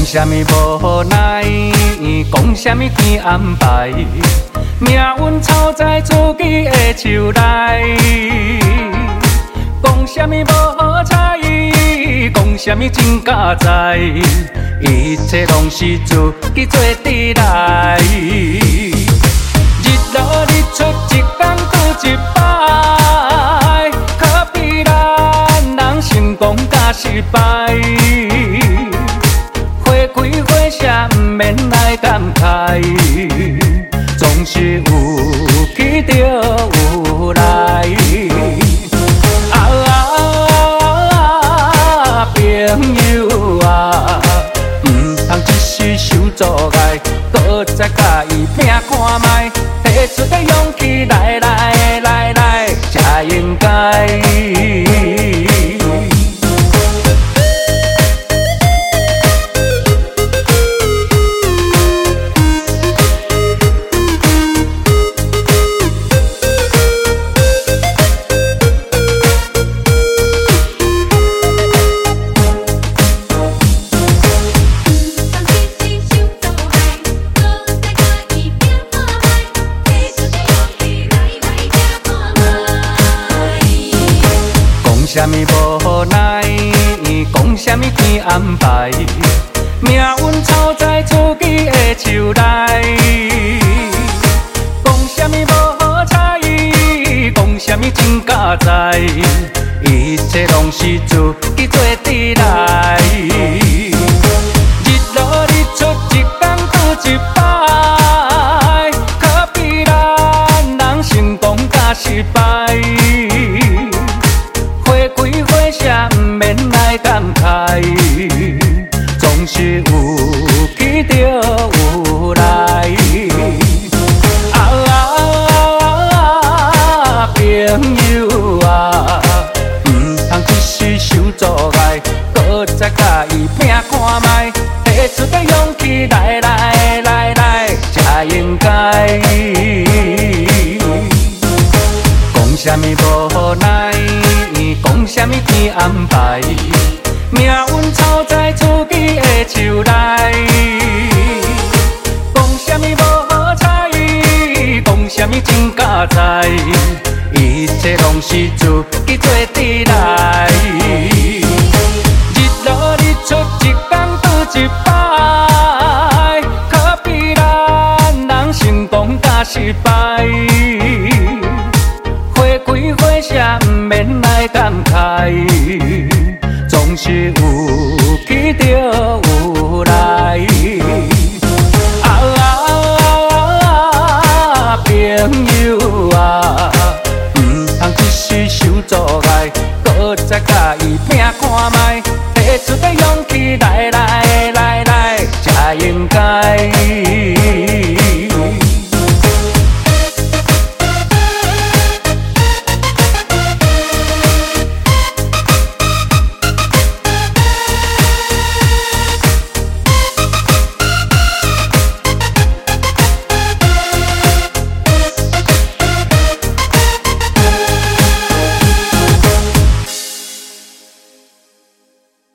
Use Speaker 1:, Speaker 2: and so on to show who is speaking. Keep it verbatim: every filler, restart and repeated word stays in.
Speaker 1: 啥物无奈，讲啥物天安排，命运操在自己的手内。讲啥物无好彩，讲啥物真假在，一切拢是自己做得来。日落日出，一天拄一摆，可比咱人成功甲失败。花开花谢，不免来感慨，总是有去就有来。啊啊，朋友啊，唔通一时受阻碍，搁再甲伊拼看卖，提出个勇气来来来来，才应该。啥物无奈，讲啥物天安排，命运操在自己的手内。讲啥物无好彩，讲啥物真假在，一切拢是自己做得来。日落日出，一天拄一摆，可比咱人成功甲失败。花开花谢，不免来感慨，总是有去就有来。啊啊，朋友啊，唔通一时受阻碍，搁再甲伊拼看卖，提出个勇气来来来来，才应该。讲啥物无奈，讲啥物天安排，命运操在自己的手内。讲啥物无好彩，讲啥物真假在，一切拢是自己做得来。日落日出，一天拄一摆，可比咱人成功甲失败。花开花谢，不免来感慨，总是有去就有。